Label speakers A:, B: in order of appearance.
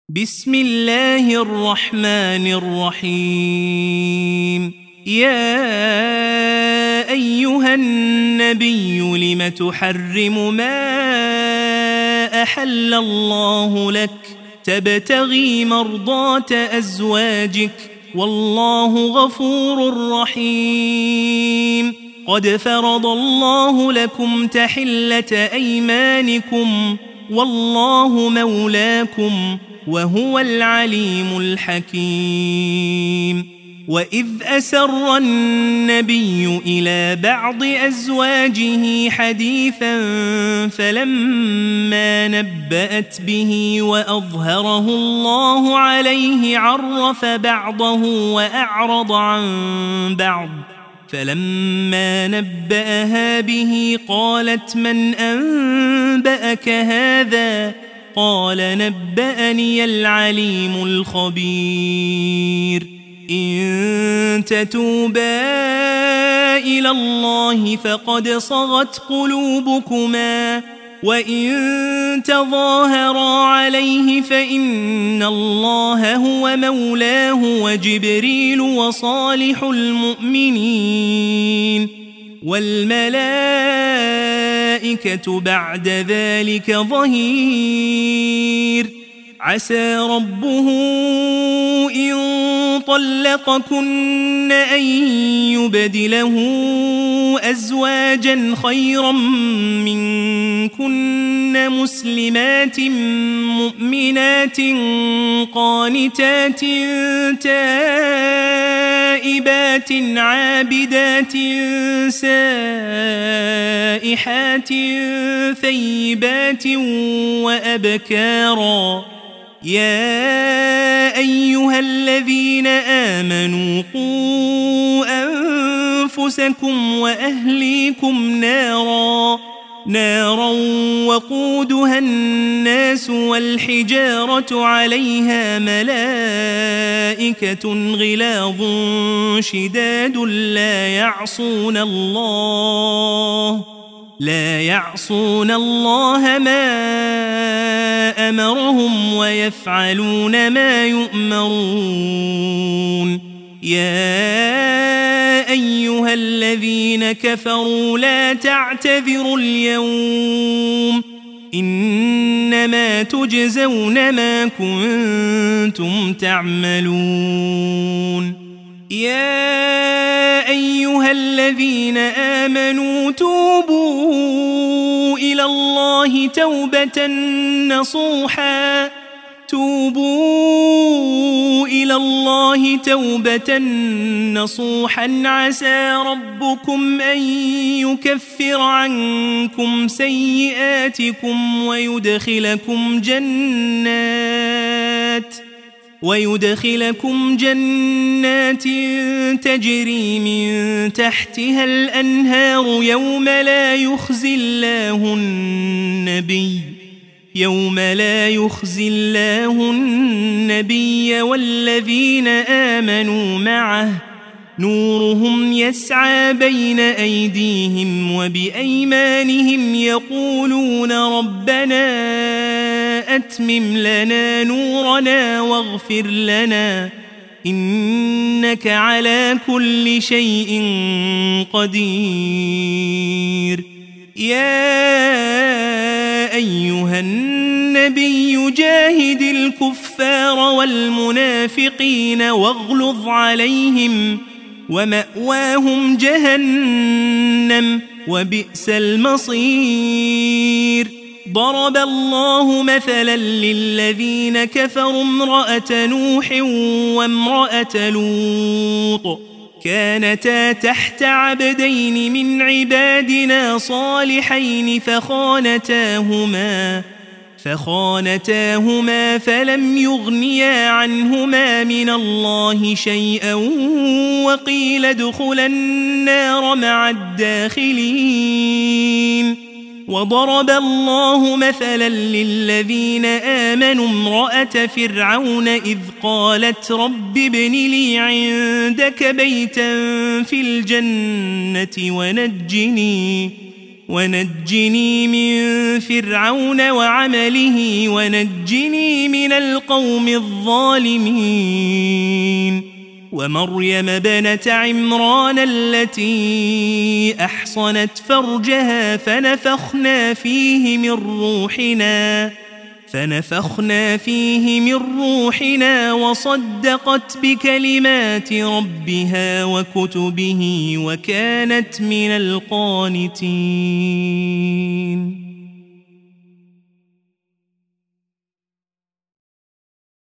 A: بسم الله الرحمن الرحيم. يا أيها النبي لم تحرم ما أحل الله لك تبتغي مرضات أزواجك والله غفور رحيم. قد فرض الله لكم تحلة أيمانكم والله مولاكم وهو العليم الحكيم. وإذ أسر النبي إلى بعض أزواجه حديثا فلما نبأت به وأظهره الله عليه عرف بعضه وأعرض عن بعض، فلما نبأها به قالت من أنبأك هذا؟ قال نبأني العليم الخبير. إن تتوبا إلى الله فقد صغت قلوبكما وإن تظاهرا عليه فإن الله هو مولاه وجبريل وصالح المؤمنين والملائكة بعد ذلك ظهير. عسى ربه إن طلقكن أن يبدله أزواجا خيرا منكن مسلمات مؤمنات قانتات تائبات عابدات سائحات ثيبات وأبكارا. يا أيها الذين آمنوا قوا أنفسكم وأهليكم نارا وقودها الناس والحجارة عليها ملائكة غلاظ شداد لا يعصون الله ما أمرهم ويفعلون ما يؤمرون. يا أيها الذين كفروا لا تعتذروا اليوم إنما تجزون ما كنتم تعملون. يا أيها الذين آمنوا توبوا إلى الله توبة نصوحا عسى ربكم أن يكفر عنكم سيئاتكم ويدخلكم جنات تجري من تحتها الأنهار يوم لا يخزي الله النبي والذين آمنوا معه نورهم يسعى بين أيديهم وبأيمانهم يقولون ربنا أتمم لنا نورنا واغفر لنا إنك على كل شيء قدير. يا أيها النبي جاهد الكفار والمنافقين واغلظ عليهم ومأواهم جهنم وبئس المصير. ضرب الله مثلا للذين كفروا امرأة نوح وامرأة لوط كانتا تحت عبدين من عبادنا صالحين فخانتاهما فلم يغنيا عنهما من الله شيئا وقيل ادخلا النار مع الداخلين. وضرب الله مثلا للذين آمنوا امرأة فرعون إذ قالت رب ابن لي عندك بيتا في الجنة ونجني من فرعون وعمله ونجني من القوم الظالمين ومريم بنت عمران التي أحصنت فرجها فنفخنا فيه من روحنا وصدقت بكلمات ربها وكتبه وكانت من القانتين